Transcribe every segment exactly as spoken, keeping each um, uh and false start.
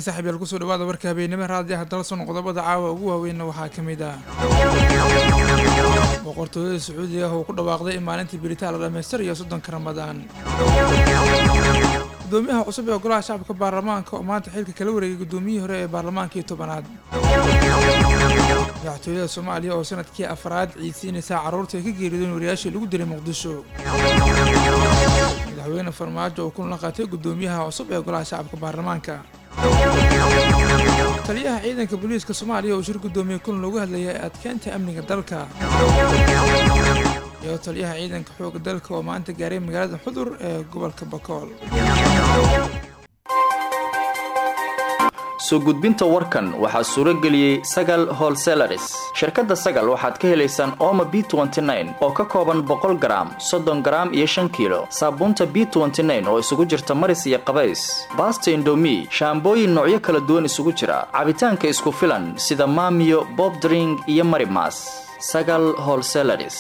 saaxiib yaal ku soo dhawaada warka habeenimo raadiyaha dalson qodobada caawa ugu waaweyn waxaa ka mid ah boqortooyada Sacuudiga oo ku dhawaaqday in maalintii biritaan la dhameystirayo soddonka Ramadaan gudoomiyaha cusub ee golaha shacabka baarlamaanka oo maanta xilka kala wareegay gudoomiyihii hore ee baarlamaanka tobanaad madaxtooyada Soomaaliya oo sanadkii afraad ciisinaysa caruurta ka geeriyoodeen wariyaashii lagu dilay Muqdisho madaxweyne Farmaajo oo kun la qaatay gudoomiyaha cusub ee golaha shacabka baarlamaanka taliyaha ciidanka booliiska Soomaaliya oo shir gudoomiye kun loogu hadlayay adkeynta amniga dalka iyo taliyaha ciidanka xoogga dalka oo maanta gaaray magaalada Xudur ee gobolka Bakool soo gudbinta warkan waxaa suuro geliyay Sagal Wholesalers shirkadda Sagal waxaad ka helaysaan Omo B twenty nine oo ka kooban boqol gram soddon gram iyo shan kiilo saabuunta B twenty nine oo isugu jirta maris iyo qabays Basta Indomie shaambooyin noocyo kala duwan isugu jira cabitaanka isku filan sida Maamiyo Bob Drink iyo Marimas Sagal Wholesalers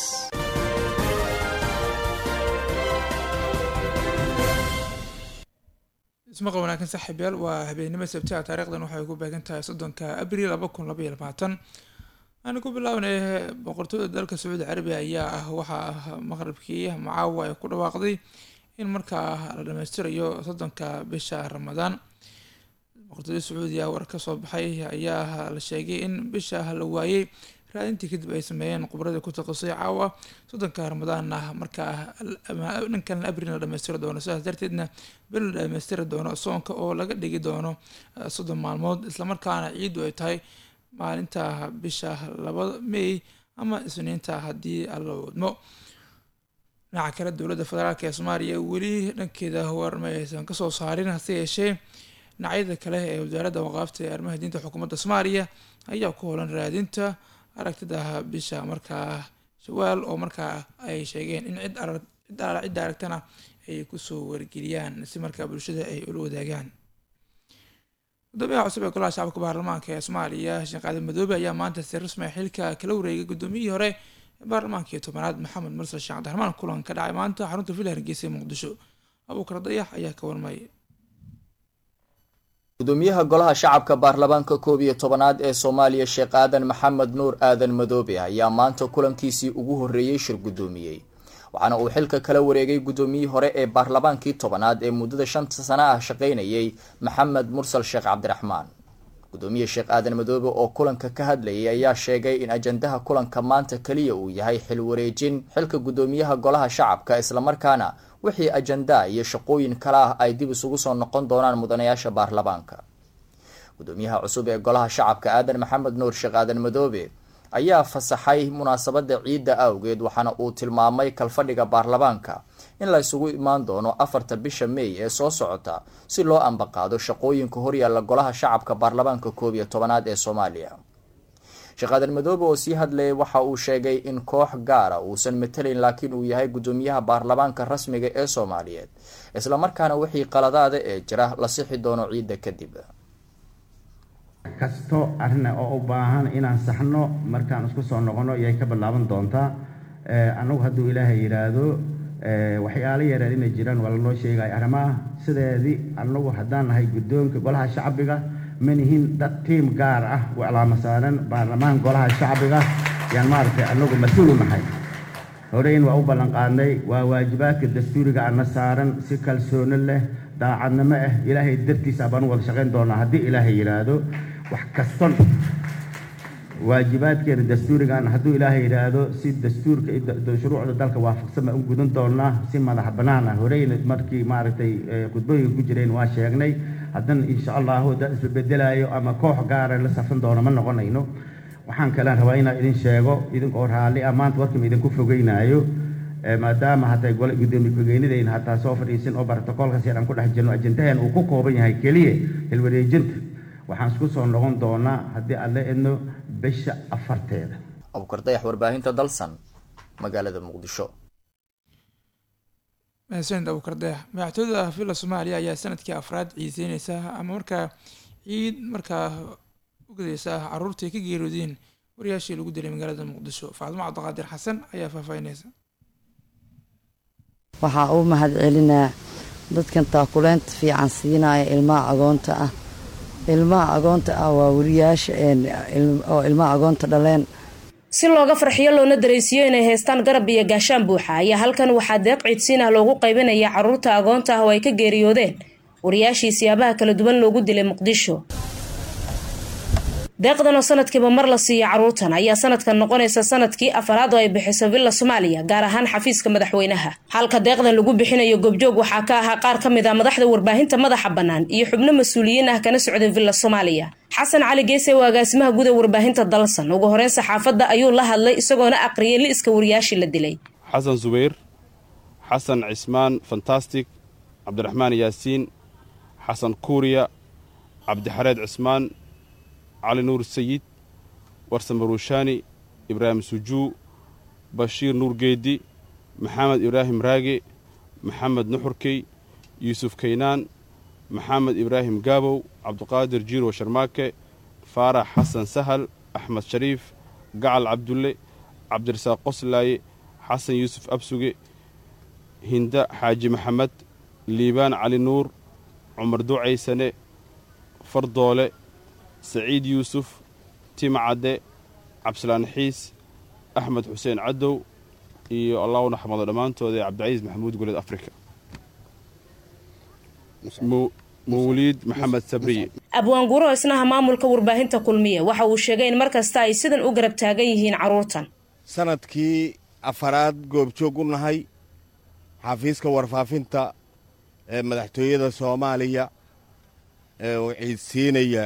isma wanaagsan saaxiib yaal waa habeenimo sabti taariikhdan waxay ku beegan tahay soddonka Abriil laba kun laba iyo labaatan aan ku bilaabnay boqortooyada dalka Sacuudi Carabiga ayaa ah waxa maqribkii Mucaawa ay ku dhawaaqday in markaa la dhameystirayo soddonka bisha Ramadaan boqortooyada Sacuudiga war ka soo baxay ayaa la sheegay in bisha la waayay raadintii kadib ay sameeyeen khibrada ku taqasay caawa soddonka Ramadaan ah markaa ninkan Abriil la dhameystiro doono sidaas darteedna bil la dhameystiro doono soonka oo laga dhigi doono soddon maalmood isla markaana ciidu ay tahay maalinta bisha laba May ama Isniinta hadii alla wadmo dhinaca kale dowladda federaalka ee Soomaaliya weli dhankeeda warmaysan ka soo saarin hase yeeshee dhinacyada kale ee wasaaradda waqaafta ee arrimaha diinta xukuumadda Soomaaliya ayaa ku howlan raadinta aragtida bisha markaa Shawaal oo markaa ay sheegeen in cid arag cid cid aragtana ay ku soo wargeliyaan si markaa bulshada ay ula wadaagaan gudoomiyaha cusub ee golaha shacabka baarlamaanka ee Soomaaliya Sheekh Aadan Madoobe ayaa maanta si rasmi ah xilka kala wareegay gudoomiyihii hore ee baarlamaanka tobanaad Maxamed Mursal Sheekh Cabdiraxmaan kulan ka dhacay maanta xarunta Villa Hargeysa Muqdisho Abuukar Dayax ayaa ka warmay gudoomiyaha golaha shacabka baarlamaanka koob iyo tobanaad ee Soomaaliya Sheekh Aadan Maxamed Nuur Aadan Madoobe ayaa maanta kulankiisii ugu horeeyay shir gudoomiyay waxaana uu xilka kala wareegay gudoomiyihii hore ee baarlamaankii tobanaad ee muddada shanta sano ah shaqeynayay Maxamed Mursal Sheekh Cabdiraxmaan gudoomiyaha Sheekh Aadan Madoobe oo kulanka ka hadlayay ayaa sheegay in ajandaha kulanka maanta kaliya uu yahay xil wareejin xilka gudoomiyaha golaha shacabka isla markaana wixii ajanda iyo shaqooyin kala ah ay dib isugu soo noqon doonaan mudanayaasha baarlamaanka gudoomiyaha cusub ee golaha shacabka Aadan Maxamed Nuur Sheekh Aadan Madoobe ayaa fasaxay munaasabada ciida awgeed waxaana uu tilmaamay kalfadhiga baarlamaanka in la isugu imaan doono afarta bisha May ee soo socota si loo ambaqaado shaqooyinka horyaalla golaha shacabka baarlamaanka koob iyo tobanaad ee Soomaaliya Sheekh Aadan Madoobe oo sii hadlay waxa uu sheegay in koox gaar ah uusan metelin laakiin uu yahay gudoomiyaha baarlamaanka rasmiga ee Soomaaliyeed isla markaana wixii qaladaada ee jira la sixi doono ciida kadib kasto arrin oo u baahan inaan saxno markaan isku soo noqono iyay ka bilaaban doontaa ee anagu hadduu Ilaahay yiraahdo ee waxyaalo yaryar inay jiraan wala noo sheegay arrimaha sideedii anagu haddaan nahay gudoonka golaha shacbiga manihin dad team gaar ah wala masaaran baarlamaan golaha shacbiga yaan maartay anagu mas'uul nahay horeyn waa u ballan qaadnay waa waajibaadka dastuuriga aan saaran si kalsooni leh daacadnimo ah Ilaahay dartiisa baan wada shaqeyn doonaa haddii Ilaahay yiraahdo wax kastan waajibaadkeena dastuuriga aan hadduu Ilaahay yiraahdo si dastuurka iyo shuruucda dalka waafaqsan u gudan doonaa si madax bannaan ah horeyn markii maartay khudbooyin ku jireen waa sheegnay hadan insha Allah dad isbedelayo ama koox gaar ah la safan doono ma noqonayno waxaan kala rabaa inaan idin sheego idin oo raali amaanta warkii idin ku fogeynayo maadaama haday gol gudoomiye ku-xigeenadeen hataa soo fadhiisin oo bartakoolka si aan ku dhex jirno ajandahan uu ku kooban yahay kaliya hil wareejinta waxaan isku soo noqon doonaa hadii alle idno bisha afarteeda Abuukar Dayax warbaahinta dalsan magaalada Muqdisho Mahadsanid Abuukar Dayax madaxtooyada Villa Soomaaliya ayaa sanadkii afraad ciideynaysa ama markaa ciid markaa u gudaysa caruurtii ka geeriyoodeen wariyaashii lagu dilay magaalada Muqdisho Faadimo Cabdiqaadir Xasan ayaa faafaynaysa waxaa uu mahad celinaa dadkan taakuleenta fiican siinaya ilmaha agoonta ah ilmaha agoonta ah waa wariyaasha oo ilmaha agoonta dhaleen. si looga farxiyo loona dareysiyo inay haystaan garab iyo gaashaan buuxa ayaa halkan waxaa deeq ciidsiin ah loogu qaybinaya caruurta agoonta ah oo ay ka geeriyoodeen wariyaashii siyaabaha kala duwan loogu dilay Muqdisho. deeqdan oo sanadkiiba mar la siiyo caruurtan ayaa sanadkan noqonaysa sanadkii afaraad oo ay bixiso Villa Soomaaliya gaar ahaan xafiiska madaxweynaha. halka deeqdan lagu bixinayo goobjoog waxaa ka ahaa qaar ka mid ah madaxda warbaahinta madaxa bannaan iyo xubno mas'uuliyiin ah kana socday Villa Soomaaliya. xasan cali geese waa agaasimaha guud ee warbaahinta dalsan ugu horeyn saxaafadda ayuu la hadlay isagoona aqriyay liiska wariyaashii la dilay. xasan Zubayr, xasan Cismaan Fantastic, Cabdiraxmaan Yaasiin, xasan Kuuriya, Cabdixareed Cismaan, علي نور السيد، ورسم روشاني، إبراهيم سجو، بشير نور قيدي، محمد إبراهيم راقي، محمد نحركي، يوسف كينان، محمد إبراهيم قابو، عبد القادر جيرو شرماكي، فارح حسن سهل، أحمد شريف، قعل عبد الله، عبد الرزاق قصلاي، حسن يوسف أبسوقي، هندا حاجي محمد، ليبان علي نور، عمر دوعي سنة، فردولة، سعيد يوسف، تيم عدي، عبسلان حيس، أحمد حسين عدو، إي الله ونحمد الأمانتو ذي عبد العزيز محمود قولد أفريقيا. مو موليد محمد سبري. أبوان قورو اسنها مامولك ورباهنتا كلمية waxa uu sheegay in markasta ay sidan u garab taagan yihiin caruurtan. sanadkii afaraad goobjoog u nahay xafiiska warfaafinta ee madaxtooyada Soomaaliya ee uu ciidsiinaya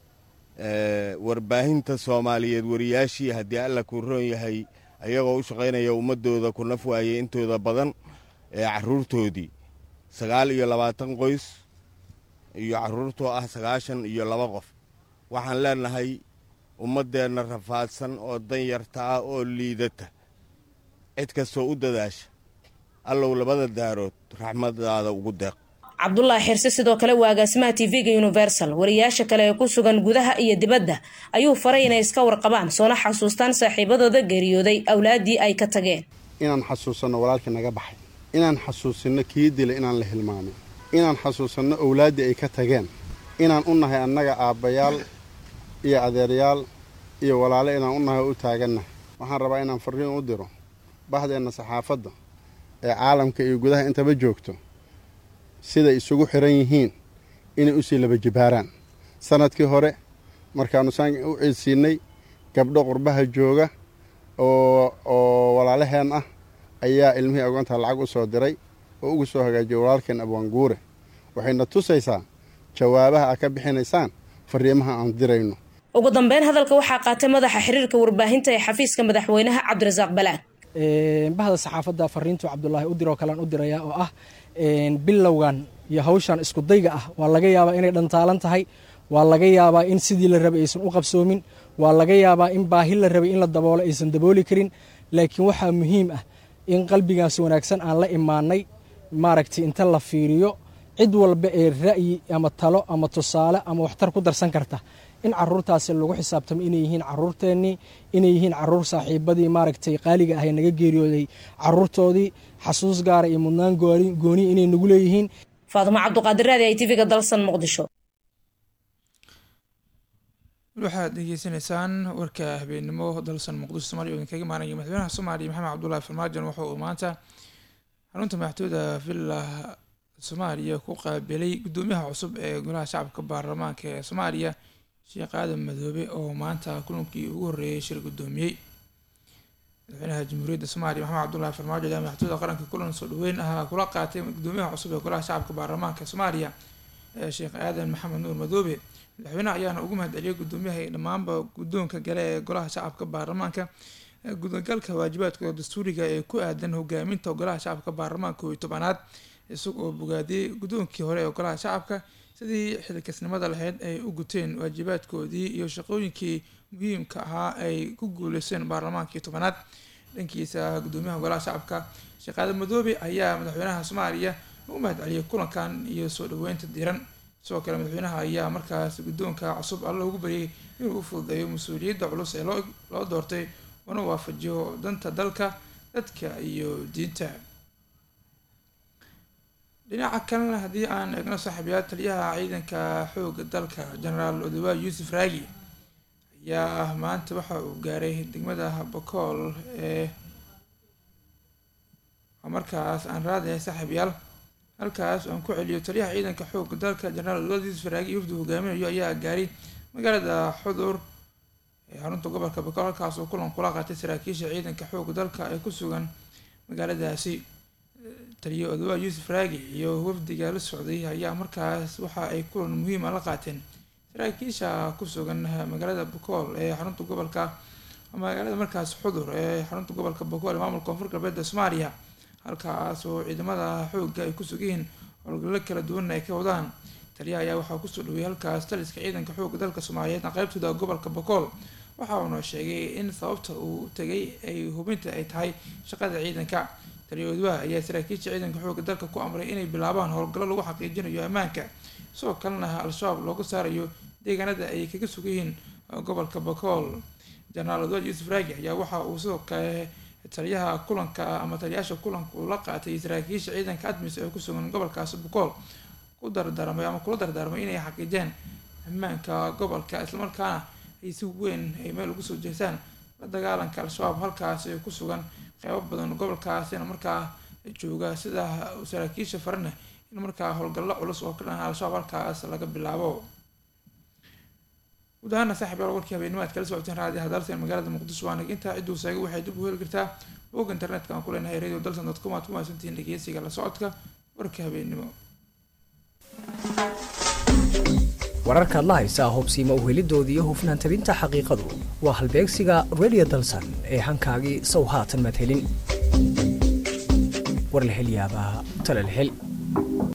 warbaahinta Soomaaliyeed wariyaashii haddii alla ku roon yahay ayagoo u shaqaynaya ummadooda ku naf waayay intooda badan ee caruurtoodii sagaal iyo labaatan qoys iyo caruurtoo ah sagaashan iyo laba qof. waxaan leenahay ummadeenna rafaadsan oo dan yarta ah oo liidata cid kastoo u dadaasha allow labada daarood raxmadaada ugu deeq. Cabdullaahi Xirsi sidoo kale waa agaasimaha T V-ga Universal wariyaasha kale ee ku sugan gudaha iyo dibadda ayuu faray inay iska warqabaan soona xasuustaan saaxiibadooda geeriyooday awlaadii ay ka tageen. inaan xasuusano walaalkii naga baxay, inaan xasuusino kii dilay inaan la hilmaamin, inaan xasuusano awlaadii ay ka tageen, inaan u nahay annaga aabbayaal iyo adeeryaal iyo walaalo inaan u nahay u taagannahay. waxaan rabaa inaan fariin u diro baxdeena saxaafadda ee caalamka iyo gudaha intaba joogto sida isugu xiran yihiin inay u sii laba jibaaraan. sanadkii hore markaanu saan u ciidsiinay gabdho qurbaha jooga oo oo walaalaheen ah ayaa ilmihii agoonta lacag u soo diray oo ugu soo hagaajiyay walaalkeen Abwaan Guure. waxayna tusaysaa jawaabaha aad ka bixinaysaan fariimaha aan dirayno. ugu dambeyn hadalka waxaa qaatay madaxa xiriirka warbaahinta ee xafiiska madaxweynaha Cabdirasaaq Balaag. bahda saxaafadda fariintu Cabdullaahi u diro kalaan u diraya oo ah bilowgan iyo hawshan isku dayga ah waa laga yaabaa inay dhantaalan tahay, waa laga yaabaa in sidii la rabay aysan u qabsoomin, waa laga yaabaa in baahi la rabay in la daboolo aysan dabooli karin, laakiin waxaa muhiim ah in qalbigaas wanaagsan aan la imaanay maaragtay inta la fiiriyo cid walba ee ra'yi ama talo ama tusaale ama waxtar ku darsan karta in caruurtaasi lagu xisaabtamo inay yihiin caruurteennii, inay yihiin caruur saaxiibadii maaragtay qaaliga ah ee naga geeriyooday caruurtoodii xasuus gaara iyo mudnaan gooni inay nagu leeyihiin. Faadimo Cabduqaadir raadi ay T V-ga dalsan Muqdisho. waxaad degeysanaysaan warka habeenimo dalsan Muqdisho Soomaaliya oo kaga maanaya madaxweynaha Soomaaliya Maxamed Cabdullaahi Farmaajo waxa uu maanta xarunta madaxtooyada Villa Soomaaliya ku qaabilay gudoomiyaha cusub ee golaha shacabka baarlamaanka ee Soomaaliya Sheekh Aadan Madoobe oo maanta kulankii ugu horeeyay shir gudoomiyay. madaxweynaha Jamhuuriyadda Soomaaliya Maxamed Cabdullaahi Farmaajo ayaa madaxtooyada qaranka kulan soo dhaweyn ah kula qaatay gudoomiyaha cusub ee golaha shacabka baarlamaanka Soomaaliya ee Sheekh Aadan Maxamed Nuur Madoobe. madaxweynaha ayaana ugu mahadceliyay gudoomiyaha dhammaanba guddoonka gale ee golaha shacabka baarlamaanka gudagalka waajibaadkooda dastuuriga ee ku aadan hogaaminta golaha shacabka baarlamaanka koob iyo tobanaad isagoo bogaadiyay guddoonkii hore ee golaha shacabka sidii xilkasnimada lahayd ay u guteen waajibaadkoodii iyo shaqooyinkii muhiimka ahaa ay ku guuleysteen baarlamaankii tobanaad. dhankiisa gudoomiyaha golaha shacabka Sheekh Aadan Madoobe ayaa madaxweynaha Soomaaliya u mahadceliyay kulankan iyo soo dhaweynta diiran. sidoo kale madaxweynaha ayaa markaas guddoonka cusub alla ugu baryay inuu u fududeeyo mas-uuliyadda culus ee loo loo doortay una waafajiyo danta dalka dadka iyo diinta. dhinaca kalena haddii aan eegno saaxiibayaal taliyaha ciidanka xoogga dalka genaraal odawaal yuusuf raagi ayaa maanta waxa uu gaaray degmada bakool ee markaas aan raadaya saaxiibayaal halkaas aan ku celiyo taliyaha ciidanka xoogga dalka genaraal odawaal yuusuf raagi iyo wafdi hogaaminayo ayaa gaaray magaalada xudur ee xarunta gobolka bakool halkaas oo kulan kula qaatay saraakiisha ciidanka xoogga dalka ee ku sugan magaaladaasi. taliya odawaal yuusuf raagi iyo wafdiga la socday ayaa markaas waxa ay kulan muhiim ah la qaateen saraakiisha ku sugan magaalada bakool ee xarunta gobolka magaalada markaas xudur ee xarunta gobolka bakool ee maamulka koonfur galbeed Soomaaliya halkaas oo ciidamada xoogga ay ku sugan howlgallo kala duwan ay ka wadaan. taliyaha ayaa waxaa kusoo dhaweeyay halkaas taliska ciidanka xoogga dalka Soomaaliyeed qaybtooda gobolka bakool waxa uu noo sheegay in sababta uu tagay ay hubinta ay tahay shaqada ciidanka. taliya odawaal ayaa saraakiisha ciidanka xoogga dalka ku amray inay bilaabaan howlgallo lagu xaqiijinayo ammaanka sidoo kalena al-shabaab loogu saarayo deegaanada ay kaga sugan yihiin gobolka bakool. genaraal odawaal yuusuf raagi ayaa waxa uu sidoo kale taliyaha kulanka ama taliyaasha kulanka uu la qaatay saraakiisha ciidanka admis ee ku sugan gobolkaasi bakool ku dardaarmay ama kula dardaarmay inay xaqiijiyaan ammaanka gobolka islamarkaana ay si weyn ay meel ugu soo jeestaan la dagaalanka al-shabaab halkaas ee ku sugan qeybo badan gobolkaasina markaa jooga sida saraakiisha farana in markaa howlgallo culus oo ka dhan al-shabaab halkaas laga bilaabo. guud ahaana saaxiibayaal warkii habeennimaad kala socoteen raadiyaha dalsan magaalada muqdisho waa intaa ciduu saaga waxay dib u heli kartaa bog internetka aan ku leenahay radio dalsan dot com aad ku mahadsantihiin dhegeysiga la socodka warka habeennimo. wararkaad la haysaa hubsiima uhelidoodii iyo hufnaan tabinta xaqiiqadu waa halbeegsiga radio dalsan ee hankaagii sow haatan maad helin war la hel yaabaa tala la hel